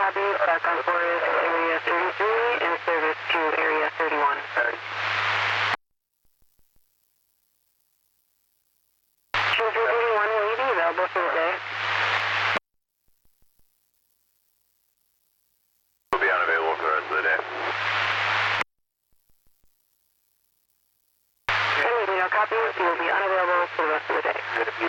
copy. Back on Forest Area 33 in service to Area 31. Cruiser 81 will you be available for the day? Will be unavailable for the rest of the day. Copy. You will be unavailable for the rest of the day.